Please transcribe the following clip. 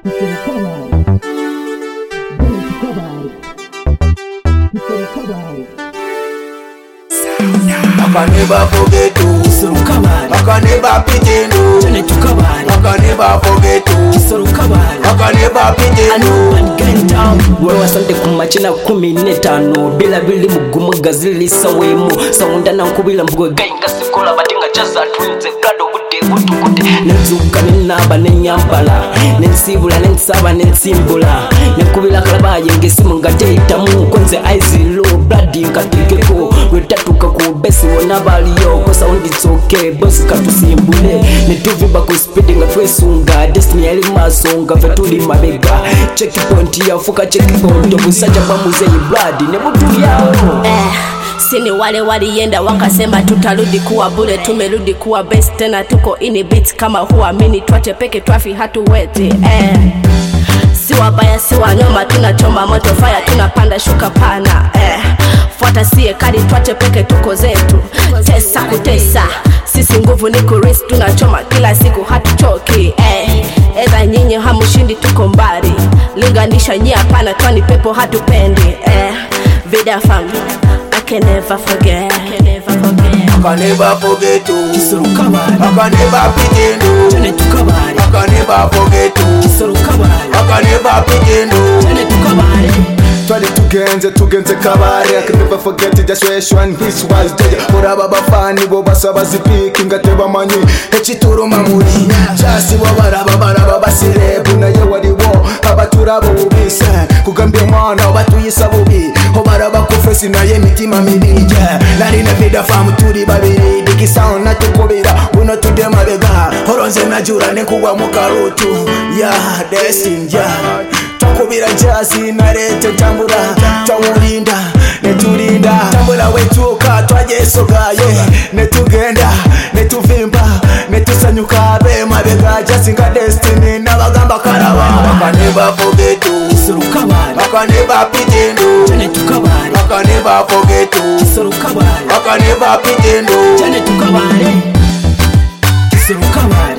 I can never forget you. I can never pretend you. I can never forget you. I can never pretend you. Wewe asante kumachina 15 bila bili mugumu gazili sawemu sawunda na nkubila mvugo gainga sikola batinga jaza twinze gado budde gutukutte nezuka nenaba nenyambala nensibula nensaba nensimbula nekubila kalabaye ngesimu ngateitamu konze eyes low blood nkatikeko wetatuka ku besi wona baliyo ko sound it's okay boss katusimbule netuviba ku speeding atwesunga destiny yali masonga vetuli mabega checkpoint ya fuka checkpoint obusaja bamuze blood ne mutu yao sini wale walienda wakasema tutarudi kuwa bure tumerudi kuwa best tena tuko ini beat kama huamini twache peke twafi hatuwezi si wabaya si wanyoma tunachoma moto fire tunapanda shuka pana fuata sie kadi twache peke tuko zetu tesa kutesa sisi nguvu ni kuris tunachoma kila siku hatuchoki eza nyinyi hamushindi tuko mbali linganisha nyia pana twani pepo hatupendi vida fam I can never forget. I can never forget. I can never forget you. I can never pretend you. I can never forget you. I can never pretend you. Twali tugenze kabari. I can never forget it. Just when his was dead. Uraba bafani bo basaba zipiki ngateba manyi. Echituru mamuri. Chasi baraba basirebu na yewali wo. Abaturabo ubise. Kugambye mwana batuyisa bubi. Obaraba kufesi na ye mitima mibije. Nari na vida famu turi babiri. Diki sound na tukubira. Uno tudema bega. Horonze na jura ne kugwa mukarutu. Yeah, destined yeah. Tukubira jazi na rete tambura. Twamulinda netulinda. Tambula wetuka twajesogaye. Netugenda netuvimba. Netusanyuka be mabega jazi nga destiny na bagamba karawa. I can never forget you. I can never pretend you. I can never forget you. I can never pretend you.